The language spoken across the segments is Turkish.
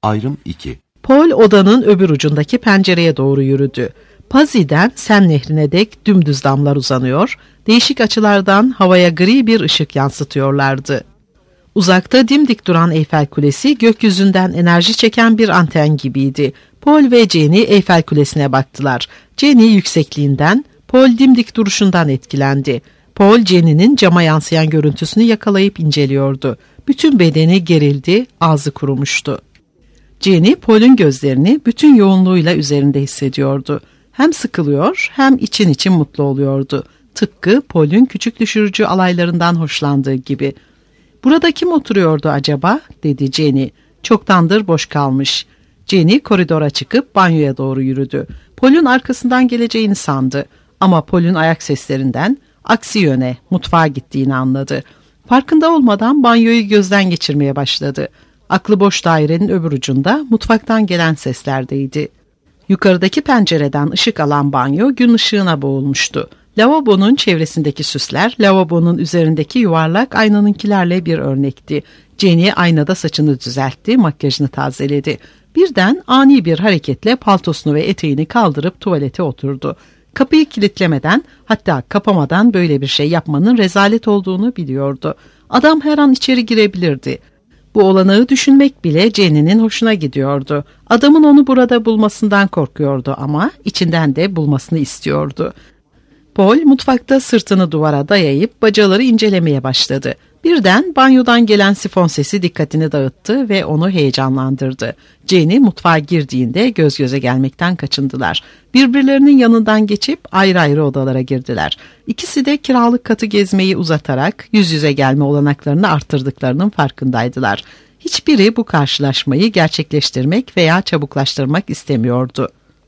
Ayrım 2. Paul odanın öbür ucundaki pencereye doğru yürüdü. Pazi'den Sen Nehri'ne dek dümdüz damlar uzanıyor, değişik açılardan havaya gri bir ışık yansıtıyorlardı. Uzakta dimdik duran Eyfel Kulesi gökyüzünden enerji çeken bir anten gibiydi. Paul ve Jenny Eyfel Kulesi'ne baktılar. Jenny yüksekliğinden, Paul dimdik duruşundan etkilendi. Paul, Jenny'nin cama yansıyan görüntüsünü yakalayıp inceliyordu. Bütün bedeni gerildi, ağzı kurumuştu. Jenny, Paul'un gözlerini bütün yoğunluğuyla üzerinde hissediyordu. Hem sıkılıyor hem için için mutlu oluyordu. Tıpkı Paul'un küçük düşürücü alaylarından hoşlandığı gibi. "Burada kim oturuyordu acaba?" dedi Jenny. Çoktandır boş kalmış. Jenny koridora çıkıp banyoya doğru yürüdü. Paul'un arkasından geleceğini sandı. Ama Paul'un ayak seslerinden aksi yöne, mutfağa gittiğini anladı. Farkında olmadan banyoyu gözden geçirmeye başladı. Aklı boş dairenin öbür ucunda mutfaktan gelen seslerdeydi. Yukarıdaki pencereden ışık alan banyo gün ışığına boğulmuştu. Lavabonun çevresindeki süsler, lavabonun üzerindeki yuvarlak aynanınkilerle bir örnekti. Jenny aynada saçını düzeltti, makyajını tazeledi. Birden ani bir hareketle paltosunu ve eteğini kaldırıp tuvalete oturdu. Kapıyı kilitlemeden, hatta kapamadan böyle bir şey yapmanın rezalet olduğunu biliyordu. Adam her an içeri girebilirdi. Bu olanağı düşünmek bile Jenny'nin hoşuna gidiyordu. Adamın onu burada bulmasından korkuyordu ama içinden de bulmasını istiyordu. Paul mutfakta sırtını duvara dayayıp bacaları incelemeye başladı. Birden banyodan gelen sifon sesi dikkatini dağıttı ve onu heyecanlandırdı. Jenny mutfağa girdiğinde göz göze gelmekten kaçındılar. Birbirlerinin yanından geçip ayrı ayrı odalara girdiler. İkisi de kiralık katı gezmeyi uzatarak yüz yüze gelme olanaklarını arttırdıklarının farkındaydılar. Hiçbiri bu karşılaşmayı gerçekleştirmek veya çabuklaştırmak istemiyordu.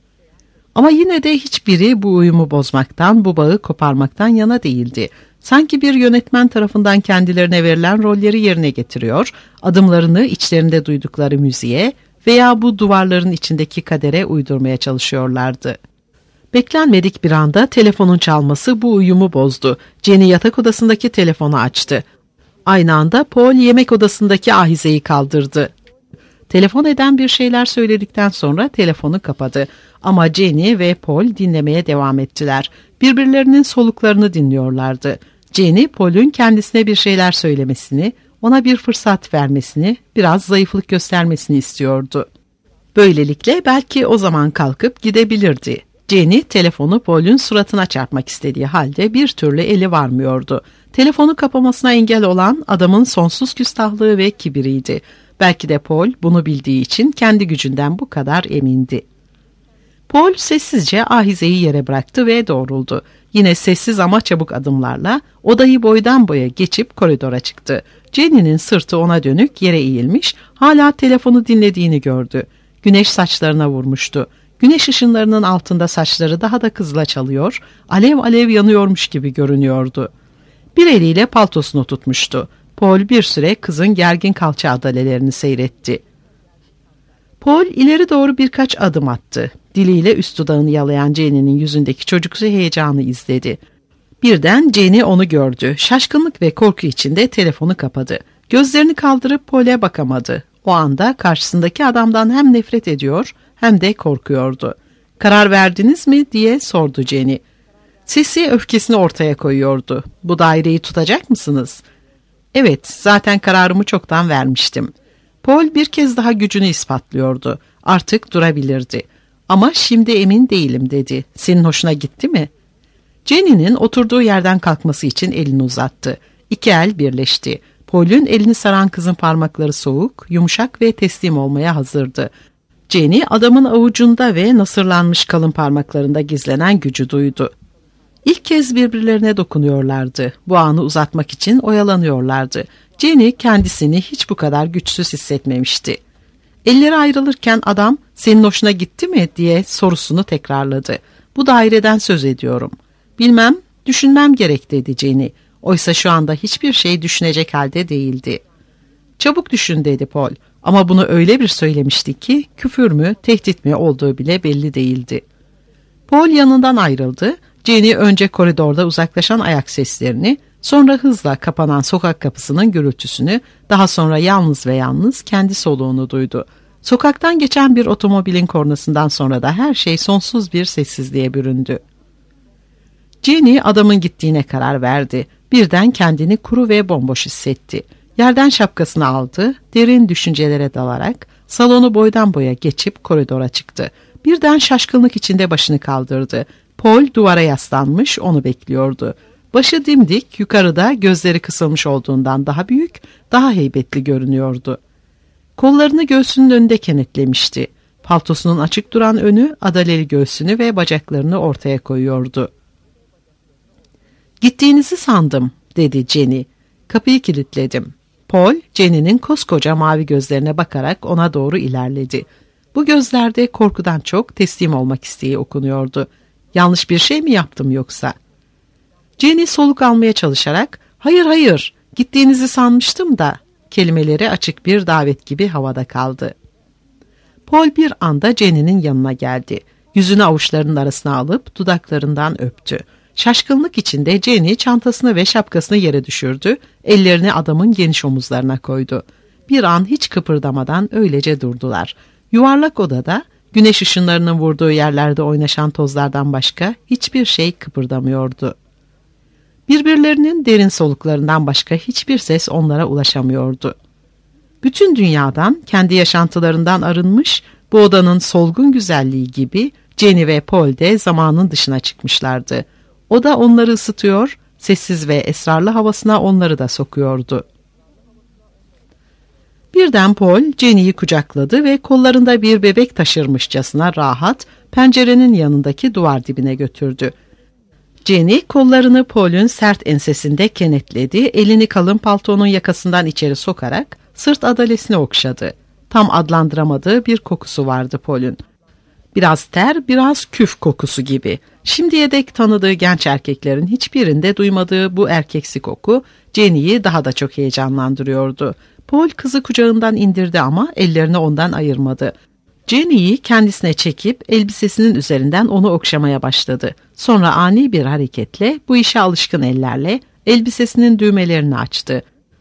Ama yine de hiçbiri bu uyumu bozmaktan, bu bağı koparmaktan yana değildi. Sanki bir yönetmen tarafından kendilerine verilen rolleri yerine getiriyor, adımlarını içlerinde duydukları müziğe veya bu duvarların içindeki kadere uydurmaya çalışıyorlardı. Beklenmedik bir anda telefonun çalması bu uyumu bozdu. Jenny yatak odasındaki telefonu açtı. Aynı anda Paul yemek odasındaki ahizeyi kaldırdı. Telefon eden bir şeyler söyledikten sonra telefonu kapadı. Ama Jenny ve Paul dinlemeye devam ettiler. Birbirlerinin soluklarını dinliyorlardı. Jenny, Paul'un kendisine bir şeyler söylemesini, ona bir fırsat vermesini, biraz zayıflık göstermesini istiyordu. Böylelikle belki o zaman kalkıp gidebilirdi. Jenny, telefonu Paul'un suratına çarpmak istediği halde bir türlü eli varmıyordu. Telefonu kapamasına engel olan adamın sonsuz küstahlığı ve kibiriydi. Belki de Paul bunu bildiği için kendi gücünden bu kadar emindi. Paul sessizce ahizeyi yere bıraktı ve doğruldu. Yine sessiz ama çabuk adımlarla odayı boydan boya geçip koridora çıktı. Jenny'nin sırtı ona dönük yere eğilmiş, hala telefonu dinlediğini gördü. Güneş saçlarına vurmuştu. Güneş ışınlarının altında saçları daha da kızıla çalıyor, alev alev yanıyormuş gibi görünüyordu. Bir eliyle paltosunu tutmuştu. Paul bir süre kızın gergin kalça adalelerini seyretti. Paul ileri doğru birkaç adım attı. Diliyle üst dudağını yalayan Jenny'nin yüzündeki çocuksu heyecanı izledi. Birden Jenny onu gördü. Şaşkınlık ve korku içinde telefonu kapadı. Gözlerini kaldırıp Paul'e bakamadı. O anda karşısındaki adamdan hem nefret ediyor hem de korkuyordu. "Karar verdiniz mi?" diye sordu Jenny. Sesi öfkesini ortaya koyuyordu. "Bu daireyi tutacak mısınız?" "Evet, zaten kararımı çoktan vermiştim." Paul bir kez daha gücünü ispatlıyordu. Artık durabilirdi. "Ama şimdi emin değilim," dedi. "Senin hoşuna gitti mi?" Jenny'nin oturduğu yerden kalkması için elini uzattı. İki el birleşti. Paul'ün elini saran kızın parmakları soğuk, yumuşak ve teslim olmaya hazırdı. Jenny adamın avucunda ve nasırlanmış kalın parmaklarında gizlenen gücü duydu. İlk kez birbirlerine dokunuyorlardı. Bu anı uzatmak için oyalanıyorlardı. Jenny kendisini hiç bu kadar güçsüz hissetmemişti. Elleri ayrılırken adam "Senin hoşuna gitti mi?" diye sorusunu tekrarladı. "Bu daireden söz ediyorum." "Bilmem, düşünmem gerek," dedi Jenny. Oysa şu anda hiçbir şey düşünecek halde değildi. "Çabuk düşün," dedi Paul. Ama bunu öyle bir söylemişti ki küfür mü, tehdit mi olduğu bile belli değildi. Paul yanından ayrıldı. Jenny önce koridorda uzaklaşan ayak seslerini, sonra hızla kapanan sokak kapısının gürültüsünü, daha sonra yalnız ve yalnız kendi soluğunu duydu. Sokaktan geçen bir otomobilin kornasından sonra da her şey sonsuz bir sessizliğe büründü. Jenny adamın gittiğine karar verdi. Birden kendini kuru ve bomboş hissetti. Yerden şapkasını aldı, derin düşüncelere dalarak salonu boydan boya geçip koridora çıktı. Birden şaşkınlık içinde başını kaldırdı. Paul duvara yaslanmış onu bekliyordu. Başı dimdik, yukarıda gözleri kısılmış olduğundan daha büyük, daha heybetli görünüyordu. Kollarını göğsünün önünde kenetlemişti. Paltosunun açık duran önü adaleli göğsünü ve bacaklarını ortaya koyuyordu. "Gittiğinizi sandım," dedi Jenny. "Kapıyı kilitledim." Paul, Jenny'nin koskoca mavi gözlerine bakarak ona doğru ilerledi. Bu gözlerde korkudan çok teslim olmak isteği okunuyordu. "Yanlış bir şey mi yaptım yoksa?" Jenny soluk almaya çalışarak, "Hayır hayır, gittiğinizi sanmıştım da," kelimeleri açık bir davet gibi havada kaldı. Paul bir anda Jenny'nin yanına geldi. Yüzünü avuçlarının arasına alıp dudaklarından öptü. Şaşkınlık içinde Jenny çantasını ve şapkasını yere düşürdü, ellerini adamın geniş omuzlarına koydu. Bir an hiç kıpırdamadan öylece durdular. Yuvarlak odada, güneş ışınlarının vurduğu yerlerde oynaşan tozlardan başka hiçbir şey kıpırdamıyordu. Birbirlerinin derin soluklarından başka hiçbir ses onlara ulaşamıyordu. Bütün dünyadan, kendi yaşantılarından arınmış, bu odanın solgun güzelliği gibi Jenny ve Paul de zamanın dışına çıkmışlardı. O da onları ısıtıyor, sessiz ve esrarlı havasına onları da sokuyordu. Birden Paul, Jenny'yi kucakladı ve kollarında bir bebek taşırmışçasına rahat, pencerenin yanındaki duvar dibine götürdü. Jenny, kollarını Paul'ün sert ensesinde kenetledi, elini kalın paltonun yakasından içeri sokarak sırt adalesini okşadı. Tam adlandıramadığı bir kokusu vardı Paul'ün. Biraz ter, biraz küf kokusu gibi. Şimdiye dek tanıdığı genç erkeklerin hiçbirinde duymadığı bu erkeksi koku, Jenny'yi daha da çok heyecanlandırıyordu. Paul kızı kucağından indirdi ama ellerini ondan ayırmadı. Jenny'yi kendisine çekip elbisesinin üzerinden onu okşamaya başladı. Sonra ani bir hareketle, bu işe alışkın ellerle elbisesinin düğmelerini açtı.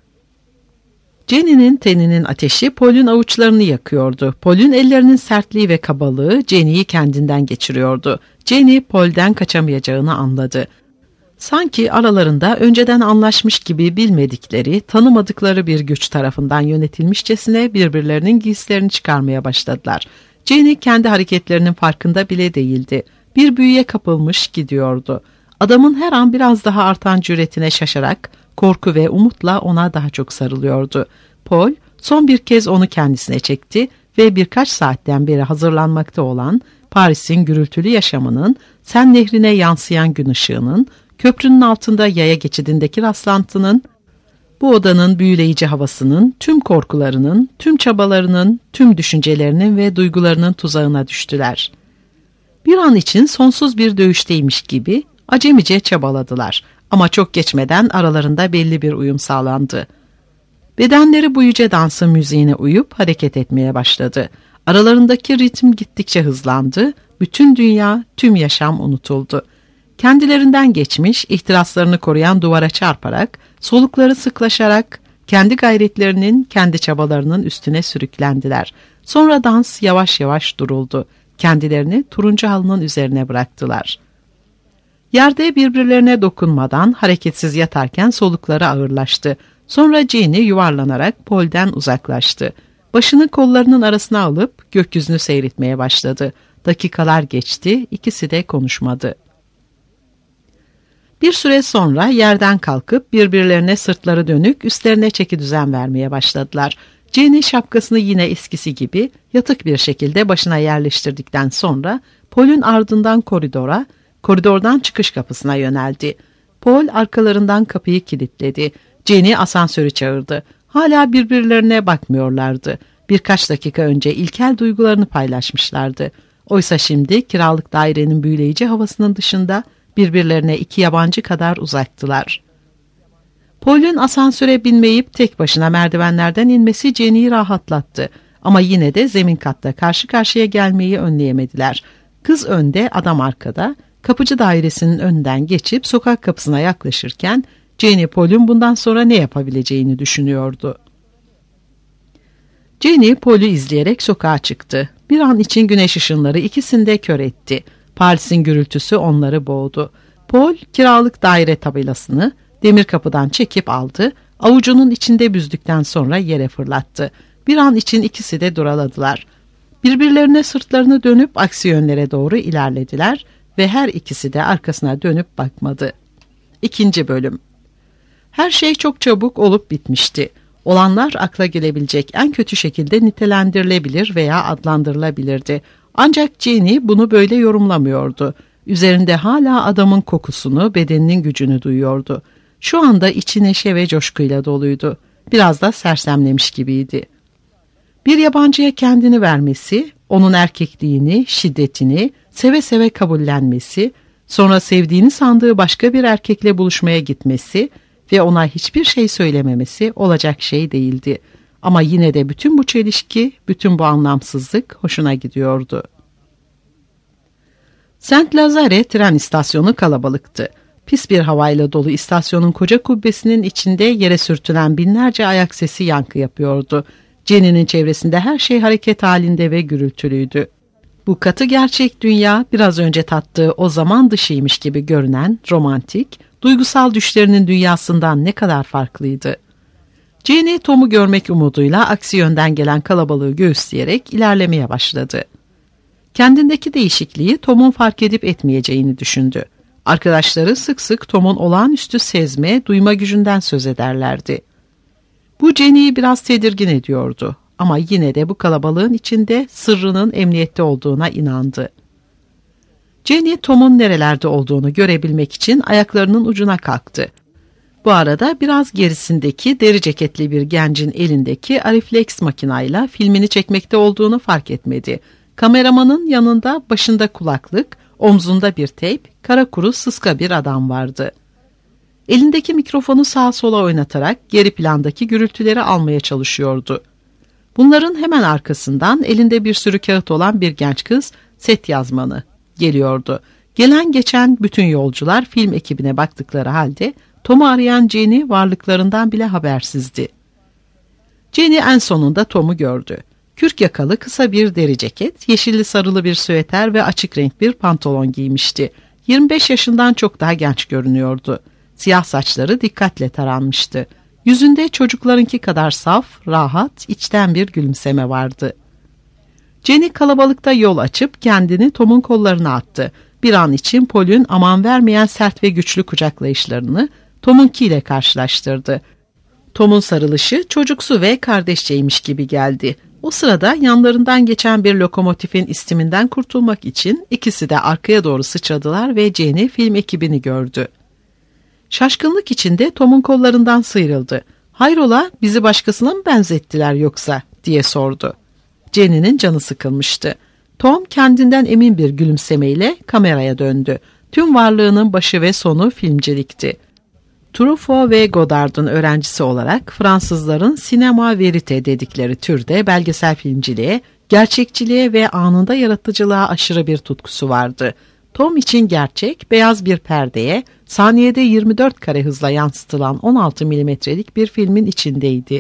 Jenny'nin teninin ateşi Paul'ün avuçlarını yakıyordu. Paul'ün ellerinin sertliği ve kabalığı Jenny'yi kendinden geçiriyordu. Jenny, Paul'den kaçamayacağını anladı. Sanki aralarında önceden anlaşmış gibi bilmedikleri, tanımadıkları bir güç tarafından yönetilmişçesine birbirlerinin giysilerini çıkarmaya başladılar. Jenny kendi hareketlerinin farkında bile değildi. Bir büyüye kapılmış gidiyordu. Adamın her an biraz daha artan cüretine şaşarak, korku ve umutla ona daha çok sarılıyordu. Paul son bir kez onu kendisine çekti ve birkaç saatten beri hazırlanmakta olan Paris'in gürültülü yaşamının, Sen Nehri'ne yansıyan gün ışığının, köprünün altında yaya geçidindeki rastlantının, bu odanın büyüleyici havasının, tüm korkularının, tüm çabalarının, tüm düşüncelerinin ve duygularının tuzağına düştüler. Bir an için sonsuz bir dövüşteymiş gibi acemice çabaladılar. Ama çok geçmeden aralarında belli bir uyum sağlandı. Bedenleri bu yüce dansın müziğine uyup hareket etmeye başladı. Aralarındaki ritim gittikçe hızlandı. Bütün dünya, tüm yaşam unutuldu. Kendilerinden geçmiş, ihtiraslarını koruyan duvara çarparak, solukları sıklaşarak, kendi gayretlerinin, kendi çabalarının üstüne sürüklendiler. Sonra dans yavaş yavaş duruldu. Kendilerini turuncu halının üzerine bıraktılar. Yerde birbirlerine dokunmadan hareketsiz yatarken solukları ağırlaştı. Sonra Jenny yuvarlanarak Paul'den uzaklaştı. Başını kollarının arasına alıp gökyüzünü seyretmeye başladı. Dakikalar geçti, ikisi de konuşmadı. Bir süre sonra yerden kalkıp birbirlerine sırtları dönük üstlerine çekidüzen vermeye başladılar. Jenny şapkasını yine eskisi gibi yatık bir şekilde başına yerleştirdikten sonra Paul'ün ardından koridordan çıkış kapısına yöneldi. Paul arkalarından kapıyı kilitledi. Jenny asansörü çağırdı. Hala birbirlerine bakmıyorlardı. Birkaç dakika önce ilkel duygularını paylaşmışlardı. Oysa şimdi kiralık dairenin büyüleyici havasının dışında birbirlerine iki yabancı kadar uzaktılar. Paul'ün asansöre binmeyip tek başına merdivenlerden inmesi Jenny'yi rahatlattı. Ama yine de zemin katta karşı karşıya gelmeyi önleyemediler. Kız önde, adam arkada. Kapıcı dairesinin önünden geçip sokak kapısına yaklaşırken Jenny Paul'ün bundan sonra ne yapabileceğini düşünüyordu. Jenny, Paul'ü izleyerek sokağa çıktı. Bir an için güneş ışınları ikisini de kör etti. Paris'in gürültüsü onları boğdu. Paul, kiralık daire tabelasını demir kapıdan çekip aldı. Avucunun içinde büzdükten sonra yere fırlattı. Bir an için ikisi de duraladılar. Birbirlerine sırtlarını dönüp aksi yönlere doğru ilerlediler ve her ikisi de arkasına dönüp bakmadı. 2. Bölüm. Her şey çok çabuk olup bitmişti. Olanlar akla gelebilecek en kötü şekilde nitelendirilebilir veya adlandırılabilirdi. Ancak Jenny bunu böyle yorumlamıyordu. Üzerinde hala adamın kokusunu, bedeninin gücünü duyuyordu. Şu anda içi neşe ve coşkuyla doluydu. Biraz da sersemlemiş gibiydi. Bir yabancıya kendini vermesi, onun erkekliğini, şiddetini seve seve kabullenmesi, sonra sevdiğini sandığı başka bir erkekle buluşmaya gitmesi ve ona hiçbir şey söylememesi olacak şey değildi. Ama yine de bütün bu çelişki, bütün bu anlamsızlık hoşuna gidiyordu. Saint Lazare tren istasyonu kalabalıktı. Pis bir havayla dolu istasyonun koca kubbesinin içinde yere sürtülen binlerce ayak sesi yankı yapıyordu. Jenny'nin çevresinde her şey hareket halinde ve gürültülüydü. Bu katı gerçek dünya biraz önce tattığı o zaman dışıymış gibi görünen romantik, duygusal düşlerinin dünyasından ne kadar farklıydı. Jenny, Tom'u görmek umuduyla aksi yönden gelen kalabalığı göğüsleyerek ilerlemeye başladı. Kendindeki değişikliği Tom'un fark edip etmeyeceğini düşündü. Arkadaşları sık sık Tom'un olağanüstü sezme, duyma gücünden söz ederlerdi. Bu Jenny'yi biraz tedirgin ediyordu ama yine de bu kalabalığın içinde sırrının emniyette olduğuna inandı. Jenny, Tom'un nerelerde olduğunu görebilmek için ayaklarının ucuna kalktı. Bu arada biraz gerisindeki deri ceketli bir gencin elindeki Arriflex makinayla filmini çekmekte olduğunu fark etmedi. Kameramanın yanında başında kulaklık, omzunda bir teyp, kara kuru sıska bir adam vardı. Elindeki mikrofonu sağa sola oynatarak geri plandaki gürültüleri almaya çalışıyordu. Bunların hemen arkasından elinde bir sürü kağıt olan bir genç kız, set yazmanı, geliyordu. Gelen geçen bütün yolcular film ekibine baktıkları halde Tom'u arayan Jenny varlıklarından bile habersizdi. Jenny en sonunda Tom'u gördü. Kürk yakalı kısa bir deri ceket, yeşilli sarılı bir süeter ve açık renk bir pantolon giymişti. 25 yaşından çok daha genç görünüyordu. Siyah saçları dikkatle taranmıştı. Yüzünde çocuklarınki kadar saf, rahat, içten bir gülümseme vardı. Jenny kalabalıkta yol açıp kendini Tom'un kollarına attı. Bir an için Paul'ün aman vermeyen sert ve güçlü kucaklayışlarını Tom'unkiyle karşılaştırdı. Tom'un sarılışı çocuksu ve kardeşçeymiş gibi geldi. O sırada yanlarından geçen bir lokomotifin istiminden kurtulmak için ikisi de arkaya doğru sıçradılar ve Jenny film ekibini gördü. Şaşkınlık içinde Tom'un kollarından sıyrıldı. "Hayrola, bizi başkasına mı benzettiler yoksa?" diye sordu. Jenny'nin canı sıkılmıştı. Tom kendinden emin bir gülümsemeyle kameraya döndü. Tüm varlığının başı ve sonu filmcilikti. Truffaut ve Godard'ın öğrencisi olarak Fransızların sinema verite dedikleri türde belgesel filmciliğe, gerçekçiliğe ve anında yaratıcılığa aşırı bir tutkusu vardı. Tom için gerçek, beyaz bir perdeye, saniyede 24 kare hızla yansıtılan 16 milimetrelik bir filmin içindeydi.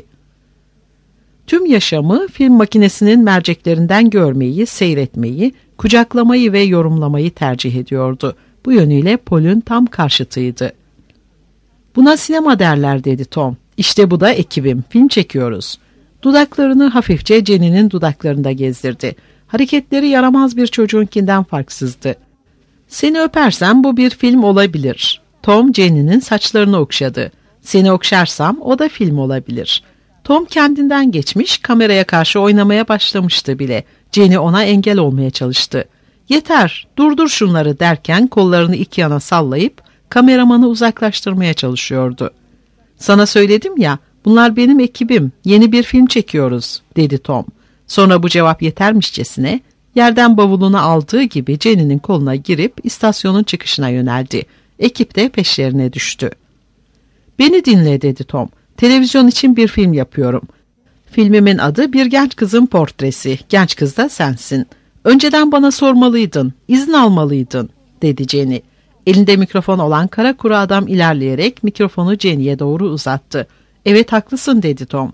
Tüm yaşamı film makinesinin merceklerinden görmeyi, seyretmeyi, kucaklamayı ve yorumlamayı tercih ediyordu. Bu yönüyle Paul'ün tam karşıtıydı. "Buna sinema derler," dedi Tom. "İşte bu da ekibim, film çekiyoruz." Dudaklarını hafifçe Jenny'nin dudaklarında gezdirdi. Hareketleri yaramaz bir çocuğunkinden farksızdı. "Seni öpersem bu bir film olabilir." Tom Jenny'nin saçlarını okşadı. "Seni okşarsam o da film olabilir." Tom kendinden geçmiş, kameraya karşı oynamaya başlamıştı bile. Jenny ona engel olmaya çalıştı. "Yeter, durdur şunları," derken kollarını iki yana sallayıp kameramanı uzaklaştırmaya çalışıyordu. "Sana söyledim ya, bunlar benim ekibim, yeni bir film çekiyoruz," dedi Tom. Sonra bu cevap yetermişçesine yerden bavulunu aldığı gibi Jenny'nin koluna girip istasyonun çıkışına yöneldi. Ekip de peşlerine düştü. "Beni dinle," dedi Tom. "Televizyon için bir film yapıyorum. Filmimin adı Bir Genç Kızın Portresi. Genç kız da sensin. Önceden bana sormalıydın, izin almalıydın," dedi Jenny. Elinde mikrofon olan kara kuru adam ilerleyerek mikrofonu Jenny'ye doğru uzattı. "Evet, haklısın," dedi Tom.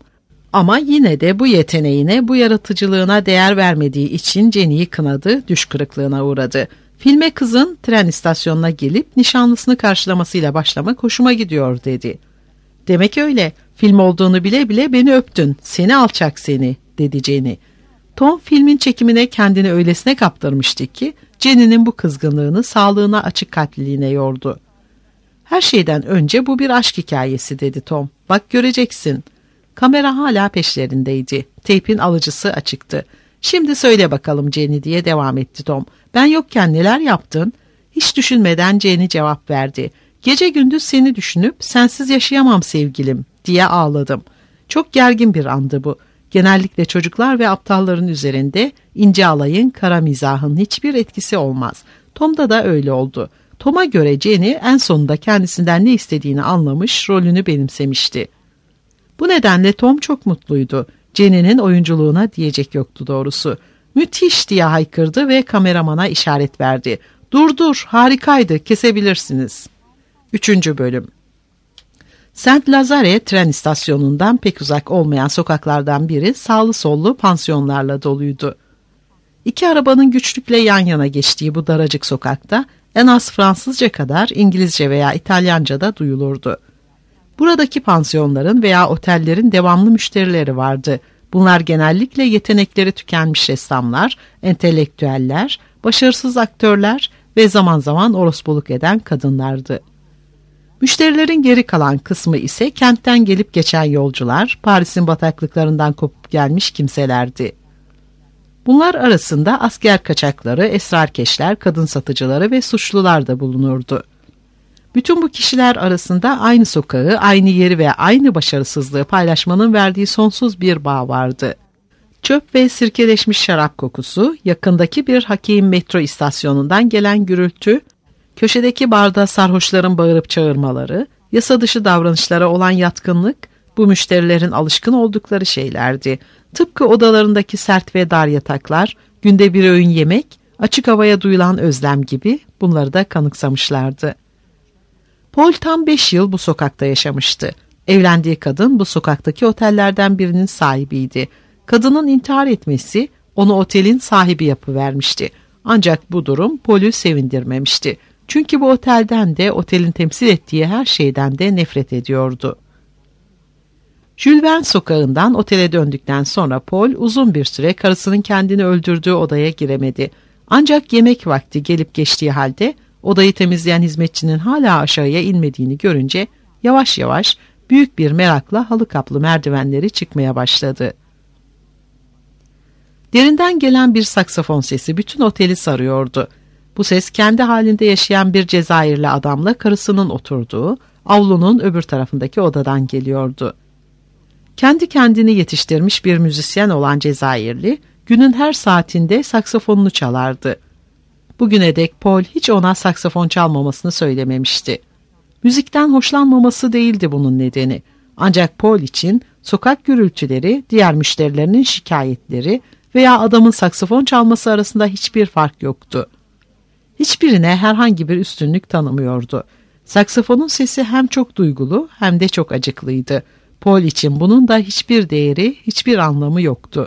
Ama yine de bu yeteneğine, bu yaratıcılığına değer vermediği için Jenny'yi kınadı, düş kırıklığına uğradı. Filme kızın tren istasyonuna gelip nişanlısını karşılamasıyla başlamak hoşuma gidiyor dedi. Demek öyle, film olduğunu bile bile beni öptün, seni alçak seni, dedi Jenny. Tom filmin çekimine kendini öylesine kaptırmıştı ki Jenny'nin bu kızgınlığını sağlığına açık kalpliliğine yordu. Her şeyden önce bu bir aşk hikayesi dedi Tom. Bak göreceksin. Kamera hala peşlerindeydi. Teypin alıcısı açıktı. Şimdi söyle bakalım Jenny diye devam etti Tom. Ben yokken neler yaptın? Hiç düşünmeden Jenny cevap verdi. Gece gündüz seni düşünüp sensiz yaşayamam sevgilim diye ağladım. Çok gergin bir andı bu. Genellikle çocuklar ve aptalların üzerinde ince alayın, kara mizahın hiçbir etkisi olmaz. Tom'da da öyle oldu. Tom'a göre Jenny en sonunda kendisinden ne istediğini anlamış, rolünü benimsemişti. Bu nedenle Tom çok mutluydu. Jenny'nin oyunculuğuna diyecek yoktu doğrusu. Müthiş diye haykırdı ve kameramana işaret verdi. Dur, harikaydı, kesebilirsiniz. 3. bölüm. Saint Lazare tren istasyonundan pek uzak olmayan sokaklardan biri sağlı sollu pansiyonlarla doluydu. İki arabanın güçlükle yan yana geçtiği bu daracık sokakta en az Fransızca kadar İngilizce veya İtalyanca da duyulurdu. Buradaki pansiyonların veya otellerin devamlı müşterileri vardı. Bunlar genellikle yetenekleri tükenmiş ressamlar, entelektüeller, başarısız aktörler ve zaman zaman orospuluk eden kadınlardı. Müşterilerin geri kalan kısmı ise kentten gelip geçen yolcular, Paris'in bataklıklarından kopup gelmiş kimselerdi. Bunlar arasında asker kaçakları, esrarkeşler, kadın satıcıları ve suçlular da bulunurdu. Bütün bu kişiler arasında aynı sokağı, aynı yeri ve aynı başarısızlığı paylaşmanın verdiği sonsuz bir bağ vardı. Çöp ve sirkeleşmiş şarap kokusu, yakındaki bir hakim metro istasyonundan gelen gürültü, köşedeki barda sarhoşların bağırıp çağırmaları, yasa dışı davranışlara olan yatkınlık, bu müşterilerin alışkın oldukları şeylerdi. Tıpkı odalarındaki sert ve dar yataklar, günde bir öğün yemek, açık havaya duyulan özlem gibi bunları da kanıksamışlardı. Paul tam 5 yıl bu sokakta yaşamıştı. Evlendiği kadın bu sokaktaki otellerden birinin sahibiydi. Kadının intihar etmesi onu otelin sahibi yapıvermişti. Ancak bu durum Paul'ü sevindirmemişti. Çünkü bu otelden de otelin temsil ettiği her şeyden de nefret ediyordu. Jules Verne sokağından otele döndükten sonra Paul uzun bir süre karısının kendini öldürdüğü odaya giremedi. Ancak yemek vakti gelip geçtiği halde odayı temizleyen hizmetçinin hala aşağıya inmediğini görünce yavaş yavaş büyük bir merakla halı kaplı merdivenleri çıkmaya başladı. Derinden gelen bir saksafon sesi bütün oteli sarıyordu. Bu ses kendi halinde yaşayan bir Cezayirli adamla karısının oturduğu avlunun öbür tarafındaki odadan geliyordu. Kendi kendini yetiştirmiş bir müzisyen olan Cezayirli günün her saatinde saksafonunu çalardı. Bugüne dek Paul hiç ona saksafon çalmamasını söylememişti. Müzikten hoşlanmaması değildi bunun nedeni. Ancak Paul için sokak gürültüleri, diğer müşterilerinin şikayetleri veya adamın saksafon çalması arasında hiçbir fark yoktu. Hiçbirine herhangi bir üstünlük tanımıyordu. Saksafonun sesi hem çok duygulu hem de çok acıklıydı. Paul için bunun da hiçbir değeri, hiçbir anlamı yoktu.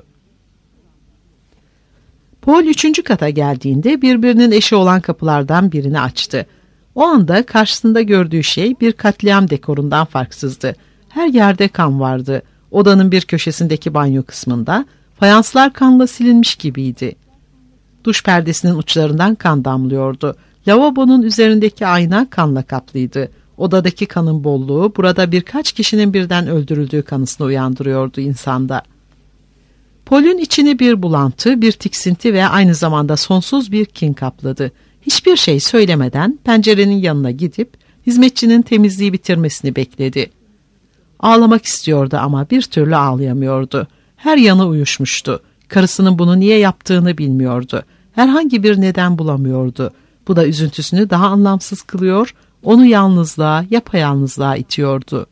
Paul 3. kata geldiğinde birbirinin eşi olan kapılardan birini açtı. O anda karşısında gördüğü şey bir katliam dekorundan farksızdı. Her yerde kan vardı. Odanın bir köşesindeki banyo kısmında fayanslar kanla silinmiş gibiydi. Duş perdesinin uçlarından kan damlıyordu. Lavabonun üzerindeki ayna kanla kaplıydı. Odadaki kanın bolluğu burada birkaç kişinin birden öldürüldüğü kanısını uyandırıyordu insanda. Paul'ün içini bir bulantı, bir tiksinti ve aynı zamanda sonsuz bir kin kapladı. Hiçbir şey söylemeden pencerenin yanına gidip hizmetçinin temizliği bitirmesini bekledi. Ağlamak istiyordu ama bir türlü ağlayamıyordu. Her yanı uyuşmuştu. Karısının bunu niye yaptığını bilmiyordu. Herhangi bir neden bulamıyordu. Bu da üzüntüsünü daha anlamsız kılıyor, onu yalnızlığa, yapayalnızlığa itiyordu.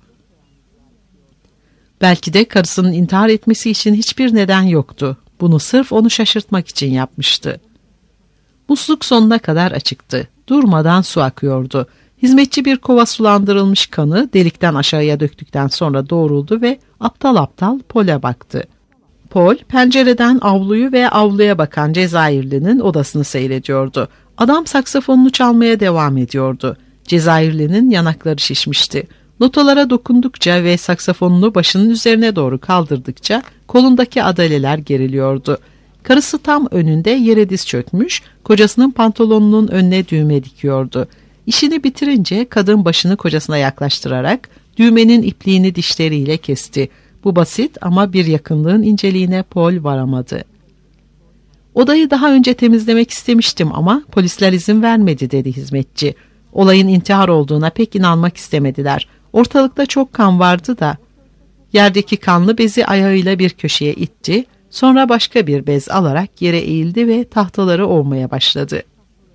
Belki de karısının intihar etmesi için hiçbir neden yoktu. Bunu sırf onu şaşırtmak için yapmıştı. Musluk sonuna kadar açıktı. Durmadan su akıyordu. Hizmetçi bir kova sulandırılmış kanı delikten aşağıya döktükten sonra doğruldu ve aptal aptal Paul'e baktı. Paul pencereden avluyu ve avluya bakan Cezayirli'nin odasını seyrediyordu. Adam saksafonunu çalmaya devam ediyordu. Cezayirli'nin yanakları şişmişti. Notalara dokundukça ve saksafonunu başının üzerine doğru kaldırdıkça kolundaki adaleler geriliyordu. Karısı tam önünde yere diz çökmüş, kocasının pantolonunun önüne düğme dikiyordu. İşini bitirince kadın başını kocasına yaklaştırarak düğmenin ipliğini dişleriyle kesti. Bu basit ama bir yakınlığın inceliğine Paul varamadı. Odayı daha önce temizlemek istemiştim ama polisler izin vermedi dedi hizmetçi. Olayın intihar olduğuna pek inanmak istemediler. Ortalıkta çok kan vardı da. Yerdeki kanlı bezi ayağıyla bir köşeye itti. Sonra başka bir bez alarak yere eğildi ve tahtaları ovmaya başladı.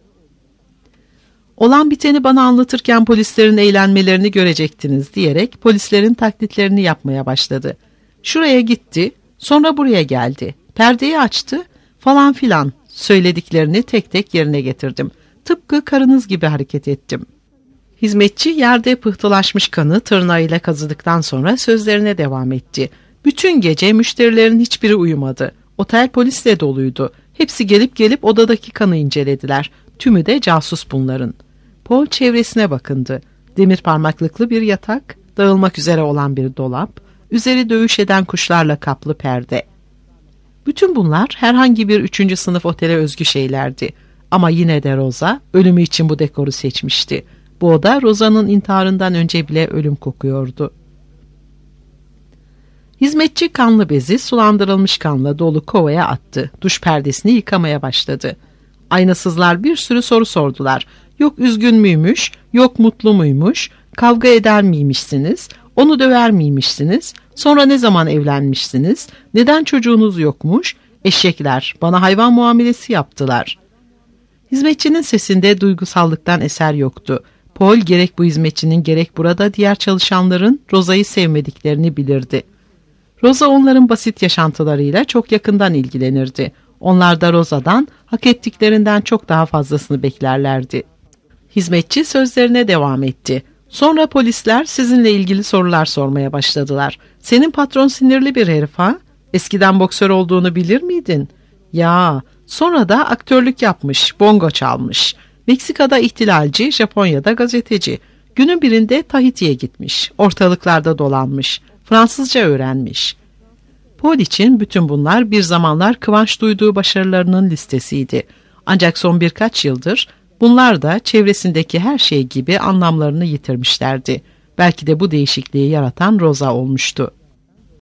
Olan biteni bana anlatırken polislerin eğlenmelerini görecektiniz diyerek polislerin taklitlerini yapmaya başladı. Şuraya gitti, sonra buraya geldi, perdeyi açtı falan filan söylediklerini tek tek yerine getirdim. Tıpkı karınız gibi hareket ettim. Hizmetçi yerde pıhtılaşmış kanı tırnağıyla kazıdıktan sonra sözlerine devam etti. Bütün gece müşterilerin hiçbiri uyumadı. Otel polisle doluydu. Hepsi gelip odadaki kanı incelediler. Tümü de casus bunların. Paul çevresine bakındı. Demir parmaklıklı bir yatak, dağılmak üzere olan bir dolap, üzeri dövüş eden kuşlarla kaplı perde. Bütün bunlar herhangi bir 3. sınıf otele özgü şeylerdi. Ama yine de Rosa ölümü için bu dekoru seçmişti. Bu oda Rosa'nın intiharından önce bile ölüm kokuyordu. Hizmetçi kanlı bezi sulandırılmış kanla dolu kovaya attı. Duş perdesini yıkamaya başladı. Aynasızlar bir sürü soru sordular. Yok üzgün müymüş, yok mutlu muymuş, kavga eder miymişsiniz, onu döver miymişsiniz, sonra ne zaman evlenmişsiniz, neden çocuğunuz yokmuş, eşekler bana hayvan muamelesi yaptılar. Hizmetçinin sesinde duygusallıktan eser yoktu. Paul gerek bu hizmetçinin gerek burada diğer çalışanların Rosa'yı sevmediklerini bilirdi. Rosa onların basit yaşantılarıyla çok yakından ilgilenirdi. Onlar da Rosa'dan hak ettiklerinden çok daha fazlasını beklerlerdi. Hizmetçi sözlerine devam etti. Sonra polisler sizinle ilgili sorular sormaya başladılar. Senin patron sinirli bir herif ha? Eskiden boksör olduğunu bilir miydin? Ya, sonra da aktörlük yapmış, bongo çalmış. Meksika'da ihtilalci, Japonya'da gazeteci. Günün birinde Tahiti'ye gitmiş, ortalıklarda dolanmış, Fransızca öğrenmiş. Paul için bütün bunlar bir zamanlar kıvanç duyduğu başarılarının listesiydi. Ancak son birkaç yıldır bunlar da çevresindeki her şey gibi anlamlarını yitirmişlerdi. Belki de bu değişikliği yaratan Rosa olmuştu.